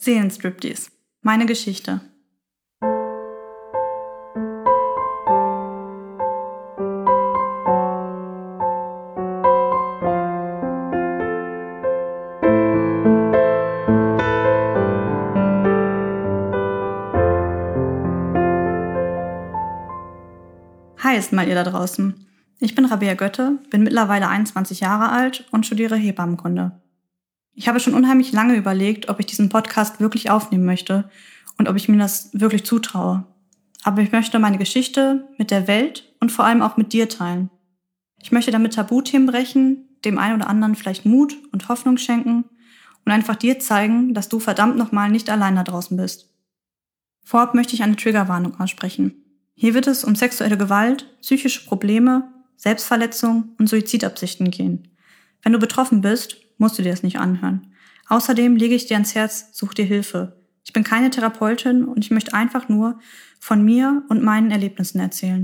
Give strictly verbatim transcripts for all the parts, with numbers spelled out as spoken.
Seelenstriptease. Meine Geschichte. Hi erstmal ihr da draußen. Ich bin Rabea Götte, bin mittlerweile einundzwanzig Jahre alt und studiere Hebammenkunde. Ich habe schon unheimlich lange überlegt, ob ich diesen Podcast wirklich aufnehmen möchte und ob ich mir das wirklich zutraue. Aber ich möchte meine Geschichte mit der Welt und vor allem auch mit dir teilen. Ich möchte damit Tabuthemen brechen, dem einen oder anderen vielleicht Mut und Hoffnung schenken und einfach dir zeigen, dass du verdammt nochmal nicht allein da draußen bist. Vorab möchte ich eine Triggerwarnung aussprechen. Hier wird es um sexuelle Gewalt, psychische Probleme, Selbstverletzung und Suizidabsichten gehen. Wenn du betroffen bist, musst du dir das nicht anhören. Außerdem lege ich dir ans Herz, such dir Hilfe. Ich bin keine Therapeutin und ich möchte einfach nur von mir und meinen Erlebnissen erzählen.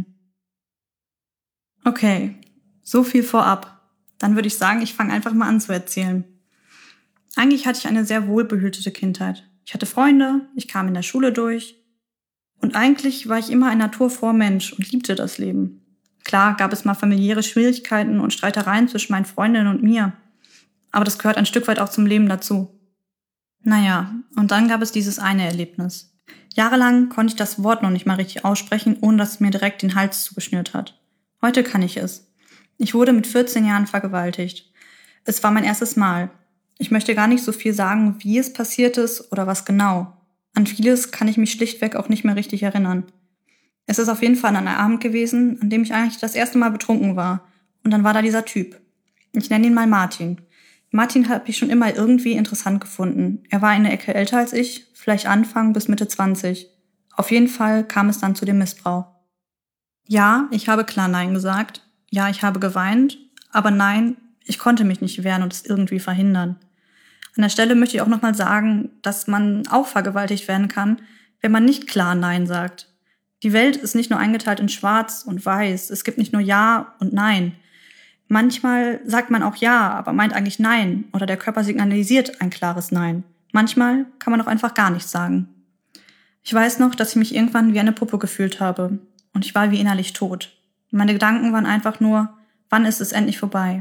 Okay, so viel vorab. Dann würde ich sagen, ich fange einfach mal an zu erzählen. Eigentlich hatte ich eine sehr wohlbehütete Kindheit. Ich hatte Freunde, ich kam in der Schule durch. Und eigentlich war ich immer ein naturfroher Mensch und liebte das Leben. Klar gab es mal familiäre Schwierigkeiten und Streitereien zwischen meinen Freundinnen und mir. Aber das gehört ein Stück weit auch zum Leben dazu. Naja, und dann gab es dieses eine Erlebnis. Jahrelang konnte ich das Wort noch nicht mal richtig aussprechen, ohne dass es mir direkt den Hals zugeschnürt hat. Heute kann ich es. Ich wurde mit vierzehn Jahren vergewaltigt. Es war mein erstes Mal. Ich möchte gar nicht so viel sagen, wie es passiert ist oder was genau. An vieles kann ich mich schlichtweg auch nicht mehr richtig erinnern. Es ist auf jeden Fall ein Abend gewesen, an dem ich eigentlich das erste Mal betrunken war. Und dann war da dieser Typ. Ich nenne ihn mal Martin. Martin habe ich schon immer irgendwie interessant gefunden. Er war eine Ecke älter als ich, vielleicht Anfang bis Mitte zwanzig. Auf jeden Fall kam es dann zu dem Missbrauch. Ja, ich habe klar Nein gesagt. Ja, ich habe geweint. Aber nein, ich konnte mich nicht wehren und es irgendwie verhindern. An der Stelle möchte ich auch nochmal sagen, dass man auch vergewaltigt werden kann, wenn man nicht klar Nein sagt. Die Welt ist nicht nur eingeteilt in Schwarz und Weiß. Es gibt nicht nur Ja und Nein. Manchmal sagt man auch Ja, aber meint eigentlich Nein oder der Körper signalisiert ein klares Nein. Manchmal kann man auch einfach gar nichts sagen. Ich weiß noch, dass ich mich irgendwann wie eine Puppe gefühlt habe und ich war wie innerlich tot. Meine Gedanken waren einfach nur, wann ist es endlich vorbei?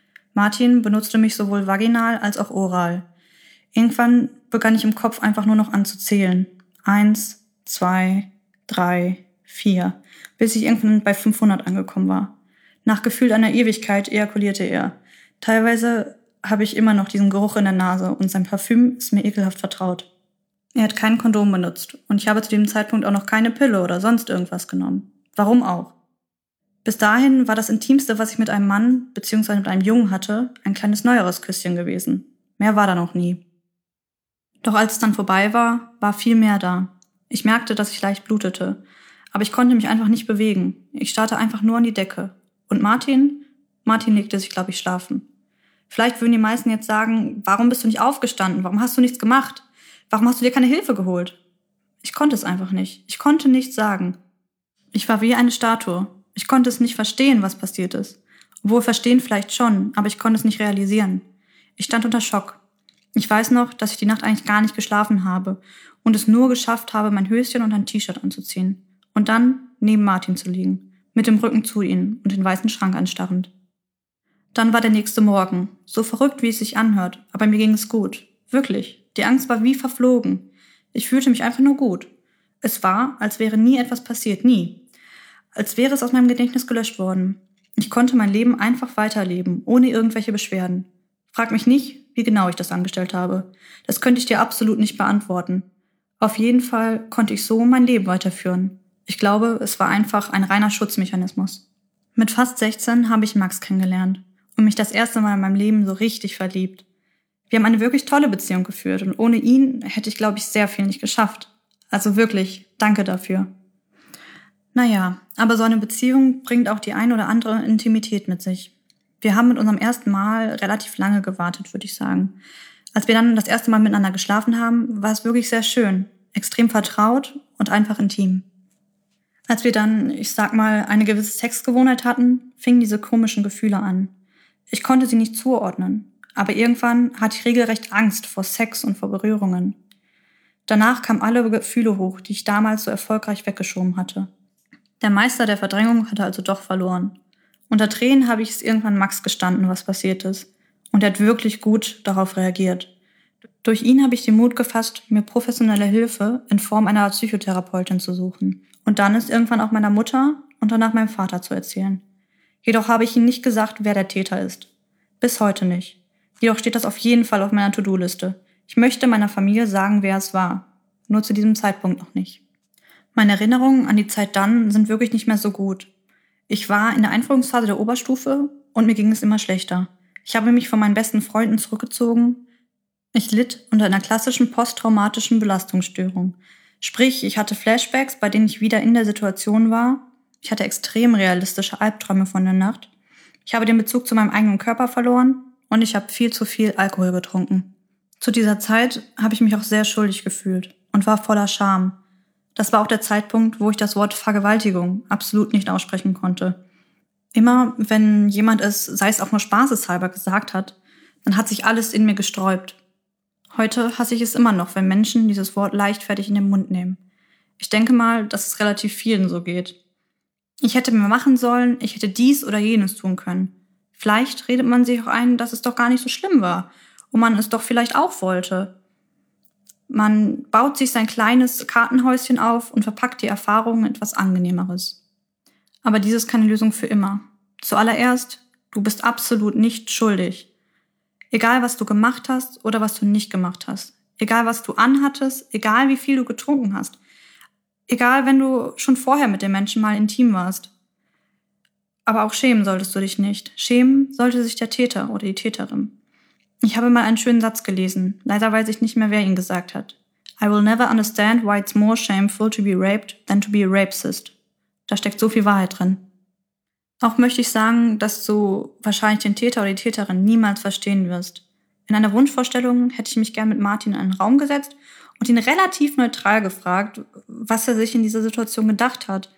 Martin benutzte mich sowohl vaginal als auch oral. Irgendwann begann ich im Kopf einfach nur noch anzuzählen. Eins, zwei, drei, vier, bis ich irgendwann bei fünfhundert angekommen war. Nach gefühlt einer Ewigkeit ejakulierte er. Teilweise habe ich immer noch diesen Geruch in der Nase und sein Parfüm ist mir ekelhaft vertraut. Er hat kein Kondom benutzt und ich habe zu dem Zeitpunkt auch noch keine Pille oder sonst irgendwas genommen. Warum auch? Bis dahin war das Intimste, was ich mit einem Mann bzw. mit einem Jungen hatte, ein kleines neueres Küsschen gewesen. Mehr war da noch nie. Doch als es dann vorbei war, war viel mehr da. Ich merkte, dass ich leicht blutete, aber ich konnte mich einfach nicht bewegen. Ich starrte einfach nur an die Decke. Und Martin? Martin legte sich, glaube ich, schlafen. Vielleicht würden die meisten jetzt sagen, warum bist du nicht aufgestanden? Warum hast du nichts gemacht? Warum hast du dir keine Hilfe geholt? Ich konnte es einfach nicht. Ich konnte nichts sagen. Ich war wie eine Statue. Ich konnte es nicht verstehen, was passiert ist. Obwohl verstehen vielleicht schon, aber ich konnte es nicht realisieren. Ich stand unter Schock. Ich weiß noch, dass ich die Nacht eigentlich gar nicht geschlafen habe und es nur geschafft habe, mein Höschen und ein T-Shirt anzuziehen. Und dann neben Martin zu liegen, mit dem Rücken zu ihm und den weißen Schrank anstarrend. Dann war der nächste Morgen, so verrückt, wie es sich anhört, aber mir ging es gut. Wirklich, die Angst war wie verflogen. Ich fühlte mich einfach nur gut. Es war, als wäre nie etwas passiert, nie. Als wäre es aus meinem Gedächtnis gelöscht worden. Ich konnte mein Leben einfach weiterleben, ohne irgendwelche Beschwerden. Frag mich nicht, wie genau ich das angestellt habe. Das könnte ich dir absolut nicht beantworten. Auf jeden Fall konnte ich so mein Leben weiterführen. Ich glaube, es war einfach ein reiner Schutzmechanismus. Mit fast sechzehn habe ich Max kennengelernt und mich das erste Mal in meinem Leben so richtig verliebt. Wir haben eine wirklich tolle Beziehung geführt und ohne ihn hätte ich, glaube ich, sehr viel nicht geschafft. Also wirklich, danke dafür. Naja, aber so eine Beziehung bringt auch die ein oder andere Intimität mit sich. Wir haben mit unserem ersten Mal relativ lange gewartet, würde ich sagen. Als wir dann das erste Mal miteinander geschlafen haben, war es wirklich sehr schön, extrem vertraut und einfach intim. Als wir dann, ich sag mal, eine gewisse Sexgewohnheit hatten, fingen diese komischen Gefühle an. Ich konnte sie nicht zuordnen, aber irgendwann hatte ich regelrecht Angst vor Sex und vor Berührungen. Danach kamen alle Gefühle hoch, die ich damals so erfolgreich weggeschoben hatte. Der Meister der Verdrängung hatte also doch verloren. Unter Tränen habe ich es irgendwann Max gestanden, was passiert ist. Und er hat wirklich gut darauf reagiert. Durch ihn habe ich den Mut gefasst, mir professionelle Hilfe in Form einer Psychotherapeutin zu suchen. Und dann ist irgendwann auch meiner Mutter und danach meinem Vater zu erzählen. Jedoch habe ich ihnen nicht gesagt, wer der Täter ist. Bis heute nicht. Jedoch steht das auf jeden Fall auf meiner To-Do-Liste. Ich möchte meiner Familie sagen, wer es war. Nur zu diesem Zeitpunkt noch nicht. Meine Erinnerungen an die Zeit dann sind wirklich nicht mehr so gut. Ich war in der Einführungsphase der Oberstufe und mir ging es immer schlechter. Ich habe mich von meinen besten Freunden zurückgezogen. Ich litt unter einer klassischen posttraumatischen Belastungsstörung. Sprich, ich hatte Flashbacks, bei denen ich wieder in der Situation war. Ich hatte extrem realistische Albträume von der Nacht. Ich habe den Bezug zu meinem eigenen Körper verloren und ich habe viel zu viel Alkohol getrunken. Zu dieser Zeit habe ich mich auch sehr schuldig gefühlt und war voller Scham. Das war auch der Zeitpunkt, wo ich das Wort Vergewaltigung absolut nicht aussprechen konnte. Immer, wenn jemand es, sei es auch nur spaßeshalber, gesagt hat, dann hat sich alles in mir gesträubt. Heute hasse ich es immer noch, wenn Menschen dieses Wort leichtfertig in den Mund nehmen. Ich denke mal, dass es relativ vielen so geht. Ich hätte mehr machen sollen, ich hätte dies oder jenes tun können. Vielleicht redet man sich auch ein, dass es doch gar nicht so schlimm war und man es doch vielleicht auch wollte. Man baut sich sein kleines Kartenhäuschen auf und verpackt die Erfahrung in etwas Angenehmeres. Aber dies ist keine Lösung für immer. Zuallererst, du bist absolut nicht schuldig. Egal, was du gemacht hast oder was du nicht gemacht hast. Egal, was du anhattest, egal, wie viel du getrunken hast. Egal, wenn du schon vorher mit den Menschen mal intim warst. Aber auch schämen solltest du dich nicht. Schämen sollte sich der Täter oder die Täterin. Ich habe mal einen schönen Satz gelesen. Leider weiß ich nicht mehr, wer ihn gesagt hat. I will never understand why it's more shameful to be raped than to be a rapist. Da steckt so viel Wahrheit drin. Auch möchte ich sagen, dass du wahrscheinlich den Täter oder die Täterin niemals verstehen wirst. In einer Wunschvorstellung hätte ich mich gern mit Martin in einen Raum gesetzt und ihn relativ neutral gefragt, was er sich in dieser Situation gedacht hat.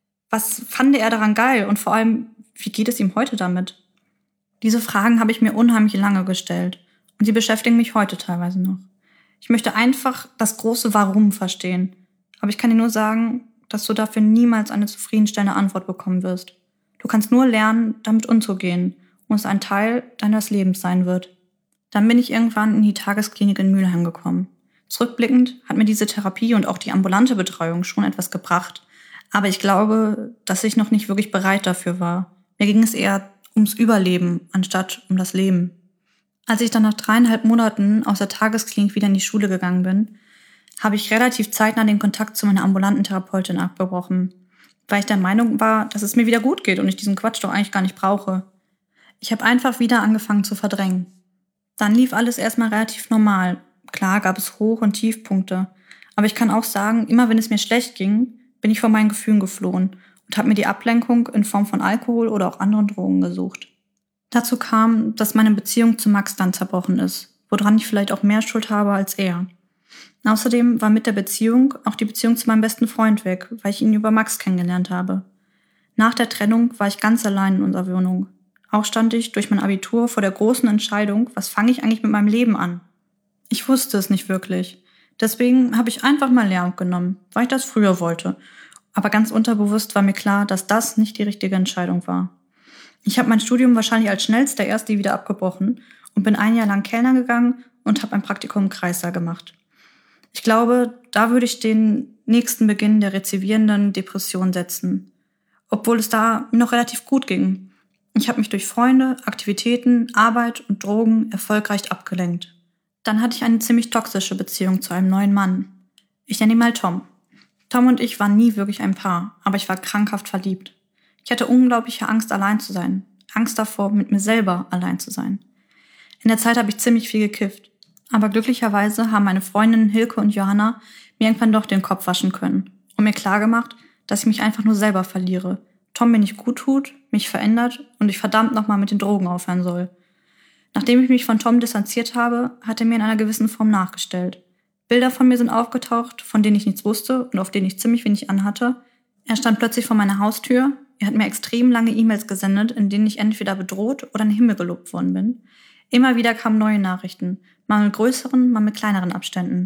Was fand er daran geil und vor allem, wie geht es ihm heute damit? Diese Fragen habe ich mir unheimlich lange gestellt und sie beschäftigen mich heute teilweise noch. Ich möchte einfach das große Warum verstehen, aber ich kann dir nur sagen, dass du dafür niemals eine zufriedenstellende Antwort bekommen wirst. Du kannst nur lernen, damit umzugehen und es ein Teil deines Lebens sein wird. Dann bin ich irgendwann in die Tagesklinik in Mülheim gekommen. Zurückblickend hat mir diese Therapie und auch die ambulante Betreuung schon etwas gebracht, aber ich glaube, dass ich noch nicht wirklich bereit dafür war. Mir ging es eher ums Überleben, anstatt um das Leben. Als ich dann nach dreieinhalb Monaten aus der Tagesklinik wieder in die Schule gegangen bin, habe ich relativ zeitnah den Kontakt zu meiner ambulanten Therapeutin abgebrochen, weil ich der Meinung war, dass es mir wieder gut geht und ich diesen Quatsch doch eigentlich gar nicht brauche. Ich habe einfach wieder angefangen zu verdrängen. Dann lief alles erstmal relativ normal. Klar gab es Hoch- und Tiefpunkte, aber ich kann auch sagen, immer wenn es mir schlecht ging, bin ich vor meinen Gefühlen geflohen und habe mir die Ablenkung in Form von Alkohol oder auch anderen Drogen gesucht. Dazu kam, dass meine Beziehung zu Max dann zerbrochen ist, woran ich vielleicht auch mehr Schuld habe als er. Außerdem war mit der Beziehung auch die Beziehung zu meinem besten Freund weg, weil ich ihn über Max kennengelernt habe. Nach der Trennung war ich ganz allein in unserer Wohnung. Auch stand ich durch mein Abitur vor der großen Entscheidung, was fange ich eigentlich mit meinem Leben an? Ich wusste es nicht wirklich. Deswegen habe ich einfach mal Lehramt genommen, weil ich das früher wollte. Aber ganz unterbewusst war mir klar, dass das nicht die richtige Entscheidung war. Ich habe mein Studium wahrscheinlich als schnellster Erste wieder abgebrochen und bin ein Jahr lang Kellner gegangen und habe ein Praktikum im Kreissaal gemacht. Ich glaube, da würde ich den nächsten Beginn der rezidivierenden Depression setzen. Obwohl es da mir noch relativ gut ging. Ich habe mich durch Freunde, Aktivitäten, Arbeit und Drogen erfolgreich abgelenkt. Dann hatte ich eine ziemlich toxische Beziehung zu einem neuen Mann. Ich nenne ihn mal Tom. Tom und ich waren nie wirklich ein Paar, aber ich war krankhaft verliebt. Ich hatte unglaubliche Angst, allein zu sein. Angst davor, mit mir selber allein zu sein. In der Zeit habe ich ziemlich viel gekifft. Aber glücklicherweise haben meine Freundinnen Hilke und Johanna mir irgendwann doch den Kopf waschen können und mir klargemacht, dass ich mich einfach nur selber verliere. Tom mir nicht gut tut, mich verändert und ich verdammt nochmal mit den Drogen aufhören soll. Nachdem ich mich von Tom distanziert habe, hat er mir in einer gewissen Form nachgestellt. Bilder von mir sind aufgetaucht, von denen ich nichts wusste und auf denen ich ziemlich wenig anhatte. Er stand plötzlich vor meiner Haustür. Er hat mir extrem lange E-Mails gesendet, in denen ich entweder bedroht oder in den Himmel gelobt worden bin. Immer wieder kamen neue Nachrichten, mal mit größeren, mal mit kleineren Abständen.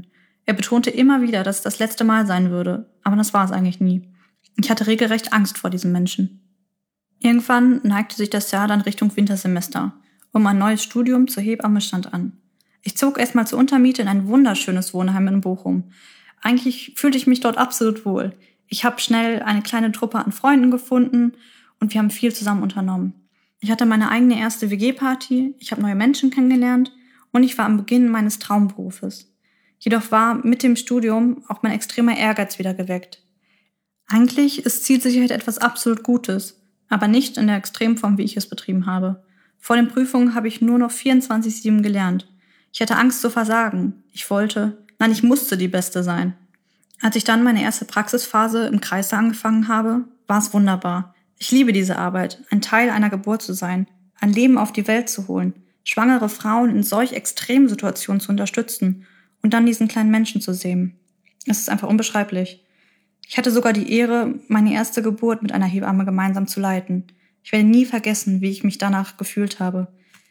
Er betonte immer wieder, dass es das letzte Mal sein würde, aber das war es eigentlich nie. Ich hatte regelrecht Angst vor diesem Menschen. Irgendwann neigte sich das Jahr dann Richtung Wintersemester und mein neues Studium zur Hebamme stand an. Ich zog erstmal zur Untermiete in ein wunderschönes Wohnheim in Bochum. Eigentlich fühlte ich mich dort absolut wohl. Ich habe schnell eine kleine Truppe an Freunden gefunden und wir haben viel zusammen unternommen. Ich hatte meine eigene erste W G-Party, ich habe neue Menschen kennengelernt und ich war am Beginn meines Traumberufes. Jedoch war mit dem Studium auch mein extremer Ehrgeiz wieder geweckt. Eigentlich ist Zielsicherheit etwas absolut Gutes, aber nicht in der Extremform, wie ich es betrieben habe. Vor den Prüfungen habe ich nur noch vierundzwanzig sieben gelernt. Ich hatte Angst zu versagen. Ich wollte, nein, ich musste die Beste sein. Als ich dann meine erste Praxisphase im Kreis angefangen habe, war es wunderbar. Ich liebe diese Arbeit, ein Teil einer Geburt zu sein, ein Leben auf die Welt zu holen, schwangere Frauen in solch extremen Situationen zu unterstützen und dann diesen kleinen Menschen zu sehen. Es ist einfach unbeschreiblich. Ich hatte sogar die Ehre, meine erste Geburt mit einer Hebamme gemeinsam zu leiten. Ich werde nie vergessen, wie ich mich danach gefühlt habe.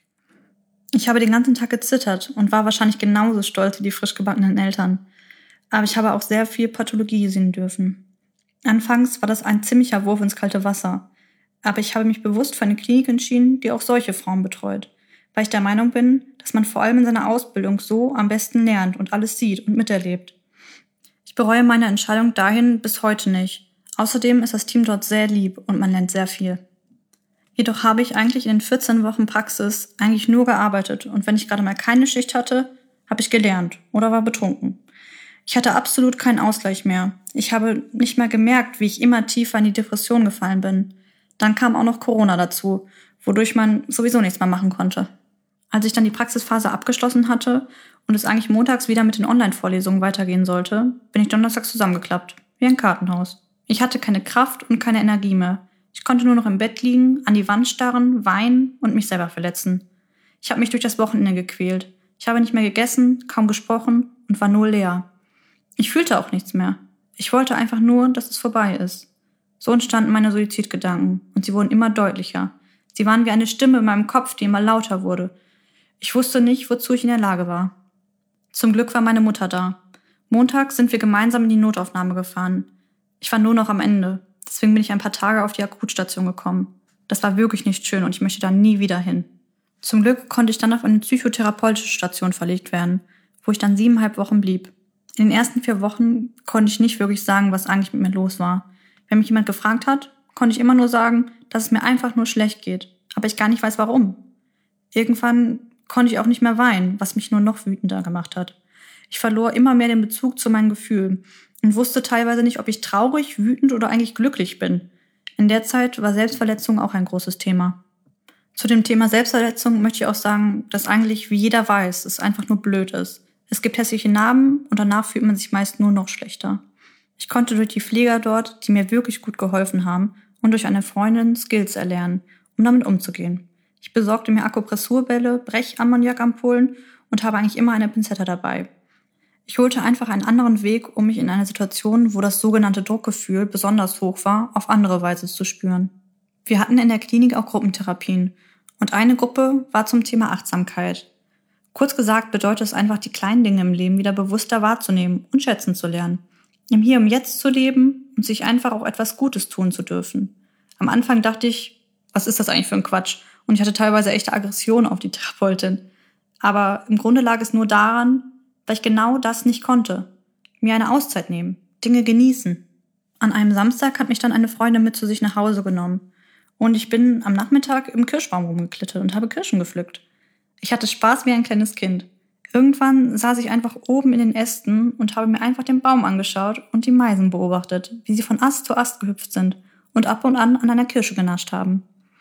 Ich habe den ganzen Tag gezittert und war wahrscheinlich genauso stolz wie die frisch gebackenen Eltern. Aber ich habe auch sehr viel Pathologie sehen dürfen. Anfangs war das ein ziemlicher Wurf ins kalte Wasser. Aber ich habe mich bewusst für eine Klinik entschieden, die auch solche Frauen betreut. Weil ich der Meinung bin, dass man vor allem in seiner Ausbildung so am besten lernt und alles sieht und miterlebt. Ich bereue meine Entscheidung dahin bis heute nicht. Außerdem ist das Team dort sehr lieb und man lernt sehr viel. Jedoch habe ich eigentlich in den vierzehn Wochen Praxis eigentlich nur gearbeitet und wenn ich gerade mal keine Schicht hatte, habe ich gelernt oder war betrunken. Ich hatte absolut keinen Ausgleich mehr. Ich habe nicht mehr gemerkt, wie ich immer tiefer in die Depression gefallen bin. Dann kam auch noch Corona dazu, wodurch man sowieso nichts mehr machen konnte. Als ich dann die Praxisphase abgeschlossen hatte und es eigentlich montags wieder mit den Online-Vorlesungen weitergehen sollte, bin ich donnerstags zusammengeklappt, wie ein Kartenhaus. Ich hatte keine Kraft und keine Energie mehr. Ich konnte nur noch im Bett liegen, an die Wand starren, weinen und mich selber verletzen. Ich habe mich durch das Wochenende gequält. Ich habe nicht mehr gegessen, kaum gesprochen und war nur leer. Ich fühlte auch nichts mehr. Ich wollte einfach nur, dass es vorbei ist. So entstanden meine Suizidgedanken und sie wurden immer deutlicher. Sie waren wie eine Stimme in meinem Kopf, die immer lauter wurde. Ich wusste nicht, wozu ich in der Lage war. Zum Glück war meine Mutter da. Montags sind wir gemeinsam in die Notaufnahme gefahren. Ich war nur noch am Ende. Deswegen bin ich ein paar Tage auf die Akutstation gekommen. Das war wirklich nicht schön und ich möchte da nie wieder hin. Zum Glück konnte ich dann auf eine psychotherapeutische Station verlegt werden, wo ich dann siebeneinhalb Wochen blieb. In den ersten vier Wochen konnte ich nicht wirklich sagen, was eigentlich mit mir los war. Wenn mich jemand gefragt hat, konnte ich immer nur sagen, dass es mir einfach nur schlecht geht, aber ich gar nicht weiß, warum. Irgendwann konnte ich auch nicht mehr weinen, was mich nur noch wütender gemacht hat. Ich verlor immer mehr den Bezug zu meinen Gefühlen und wusste teilweise nicht, ob ich traurig, wütend oder eigentlich glücklich bin. In der Zeit war Selbstverletzung auch ein großes Thema. Zu dem Thema Selbstverletzung möchte ich auch sagen, dass eigentlich, wie jeder weiß, es einfach nur blöd ist. Es gibt hässliche Narben und danach fühlt man sich meist nur noch schlechter. Ich konnte durch die Pfleger dort, die mir wirklich gut geholfen haben, und durch eine Freundin Skills erlernen, um damit umzugehen. Ich besorgte mir Akupressurbälle, Brechammoniakampullen und habe eigentlich immer eine Pinzette dabei. Ich holte einfach einen anderen Weg, um mich in einer Situation, wo das sogenannte Druckgefühl besonders hoch war, auf andere Weise zu spüren. Wir hatten in der Klinik auch Gruppentherapien und eine Gruppe war zum Thema Achtsamkeit. Kurz gesagt bedeutet es einfach, die kleinen Dinge im Leben wieder bewusster wahrzunehmen und schätzen zu lernen. Im Hier und Jetzt zu leben und sich einfach auch etwas Gutes tun zu dürfen. Am Anfang dachte ich, was ist das eigentlich für ein Quatsch? Und ich hatte teilweise echte Aggression auf die Therapeutin. Aber im Grunde lag es nur daran, weil ich genau das nicht konnte. Mir eine Auszeit nehmen, Dinge genießen. An einem Samstag hat mich dann eine Freundin mit zu sich nach Hause genommen. Und ich bin am Nachmittag im Kirschbaum rumgeklettert und habe Kirschen gepflückt. Ich hatte Spaß wie ein kleines Kind. Irgendwann saß ich einfach oben in den Ästen und habe mir einfach den Baum angeschaut und die Meisen beobachtet, wie sie von Ast zu Ast gehüpft sind und ab und an an einer Kirsche genascht haben.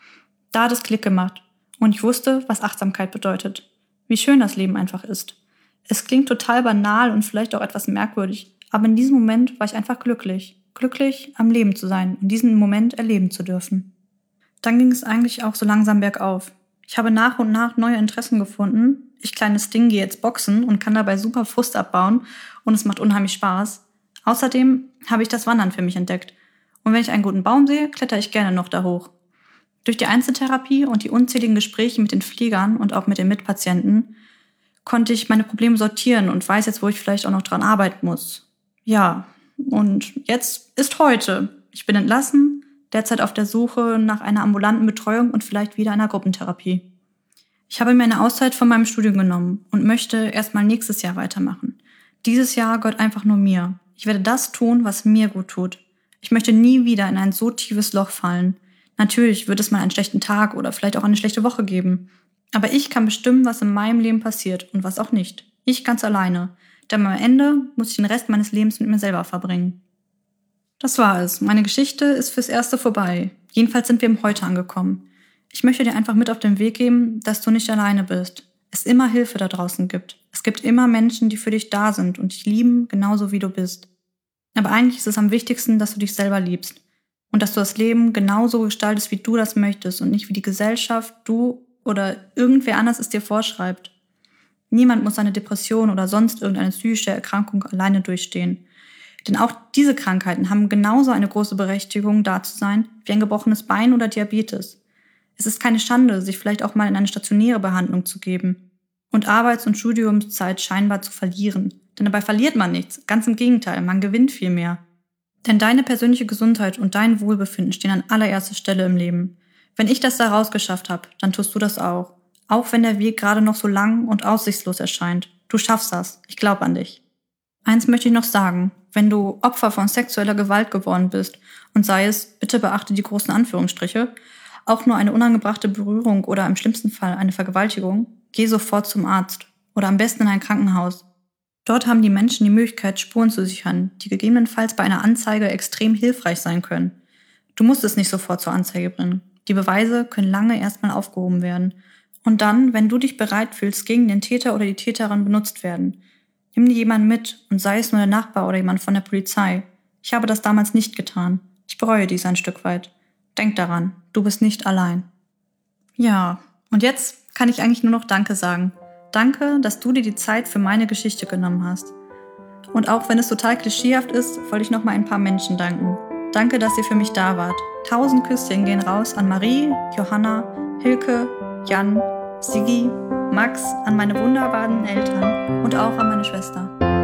Da hat es Klick gemacht und ich wusste, was Achtsamkeit bedeutet. Wie schön das Leben einfach ist. Es klingt total banal und vielleicht auch etwas merkwürdig, aber in diesem Moment war ich einfach glücklich. Glücklich, am Leben zu sein und diesen Moment erleben zu dürfen. Dann ging es eigentlich auch so langsam bergauf. Ich habe nach und nach neue Interessen gefunden. Ich kleines Ding gehe jetzt boxen und kann dabei super Frust abbauen und es macht unheimlich Spaß. Außerdem habe ich das Wandern für mich entdeckt. Und wenn ich einen guten Baum sehe, kletter ich gerne noch da hoch. Durch die Einzeltherapie und die unzähligen Gespräche mit den Pflegern und auch mit den Mitpatienten konnte ich meine Probleme sortieren und weiß jetzt, wo ich vielleicht auch noch dran arbeiten muss. Ja, und jetzt ist heute. Ich bin entlassen, derzeit auf der Suche nach einer ambulanten Betreuung und vielleicht wieder einer Gruppentherapie. Ich habe mir eine Auszeit von meinem Studium genommen und möchte erstmal nächstes Jahr weitermachen. Dieses Jahr gehört einfach nur mir. Ich werde das tun, was mir gut tut. Ich möchte nie wieder in ein so tiefes Loch fallen. Natürlich wird es mal einen schlechten Tag oder vielleicht auch eine schlechte Woche geben. Aber ich kann bestimmen, was in meinem Leben passiert und was auch nicht. Ich ganz alleine. Denn am Ende muss ich den Rest meines Lebens mit mir selber verbringen. Das war es. Meine Geschichte ist fürs Erste vorbei. Jedenfalls sind wir im Heute angekommen. Ich möchte dir einfach mit auf den Weg geben, dass du nicht alleine bist. Es immer Hilfe da draußen gibt. Es gibt immer Menschen, die für dich da sind und dich lieben, genauso wie du bist. Aber eigentlich ist es am wichtigsten, dass du dich selber liebst. Und dass du das Leben genauso gestaltest, wie du das möchtest und nicht wie die Gesellschaft, du oder irgendwer anders es dir vorschreibt. Niemand muss eine Depression oder sonst irgendeine psychische Erkrankung alleine durchstehen. Denn auch diese Krankheiten haben genauso eine große Berechtigung, da zu sein, wie ein gebrochenes Bein oder Diabetes. Es ist keine Schande, sich vielleicht auch mal in eine stationäre Behandlung zu geben und Arbeits- und Studiumszeit scheinbar zu verlieren. Denn dabei verliert man nichts, ganz im Gegenteil, man gewinnt viel mehr. Denn deine persönliche Gesundheit und dein Wohlbefinden stehen an allererster Stelle im Leben. Wenn ich das da rausgeschafft habe, dann tust du das auch. Auch wenn der Weg gerade noch so lang und aussichtslos erscheint. Du schaffst das. Ich glaube an dich. Eins möchte ich noch sagen. Wenn du Opfer von sexueller Gewalt geworden bist und sei es, bitte beachte die großen Anführungsstriche, auch nur eine unangebrachte Berührung oder im schlimmsten Fall eine Vergewaltigung, geh sofort zum Arzt oder am besten in ein Krankenhaus. Dort haben die Menschen die Möglichkeit, Spuren zu sichern, die gegebenenfalls bei einer Anzeige extrem hilfreich sein können. Du musst es nicht sofort zur Anzeige bringen. Die Beweise können lange erstmal aufgehoben werden. Und dann, wenn du dich bereit fühlst, gegen den Täter oder die Täterin benutzt werden, nimm dir jemanden mit und sei es nur der Nachbar oder jemand von der Polizei. Ich habe das damals nicht getan. Ich bereue dies ein Stück weit. Denk daran, du bist nicht allein. Ja, und jetzt kann ich eigentlich nur noch Danke sagen. Danke, dass du dir die Zeit für meine Geschichte genommen hast. Und auch wenn es total klischeehaft ist, wollte ich noch mal ein paar Menschen danken. Danke, dass ihr für mich da wart. Tausend Küsschen gehen raus an Marie, Johanna, Hilke, Jan, Sigi, Max, an meine wunderbaren Eltern und auch an meine Schwester.